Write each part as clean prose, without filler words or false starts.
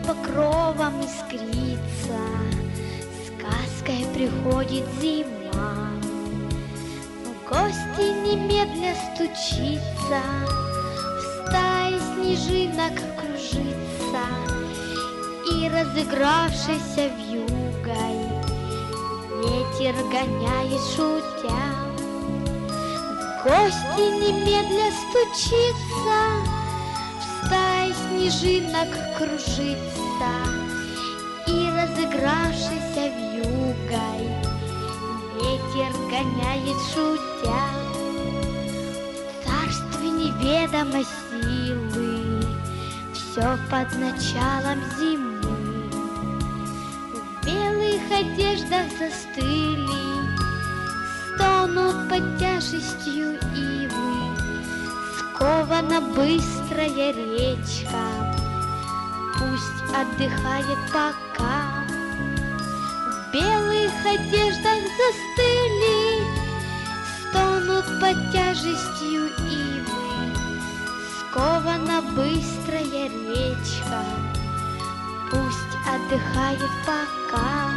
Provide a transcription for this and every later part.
покровом искрится, сказкой приходит зима. В гости немедля стучится, в стае снежинок кружится, и разыгравшийся вьюгой ветер гоняет шутя. В гости немедля стучится, в стае снежинок кружится, и разыгравшийся вьюгой ветер гоняет шутя. В царстве неведомой силы все под началом зимы. В белых одеждах застыли, стонут под тяжестью ивы. Скована быстрая речка, пусть отдыхает пока. В белых одеждах застыли, стонут под тяжестью ивы. Скована быстрая речка, пусть отдыхает пока.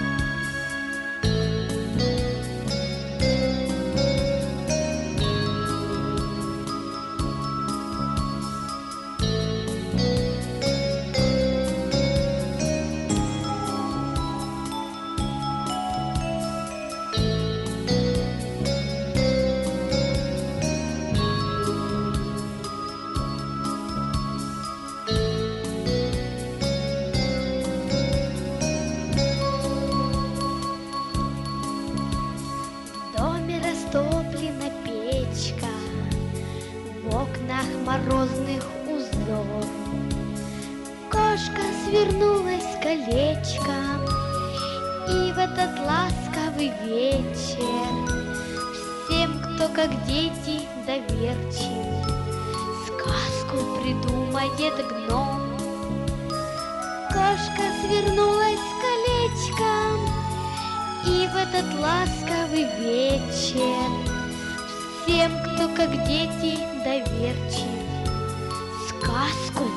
Растоплена печка, в окнах морозных узор. Кошка свернулась колечком, и в этот ласковый вечер всем, кто как дети доверчив, сказку придумает гном. Кошка свернулась колечком, и в этот ласковый вечер всем, кто как дети доверчив, сказку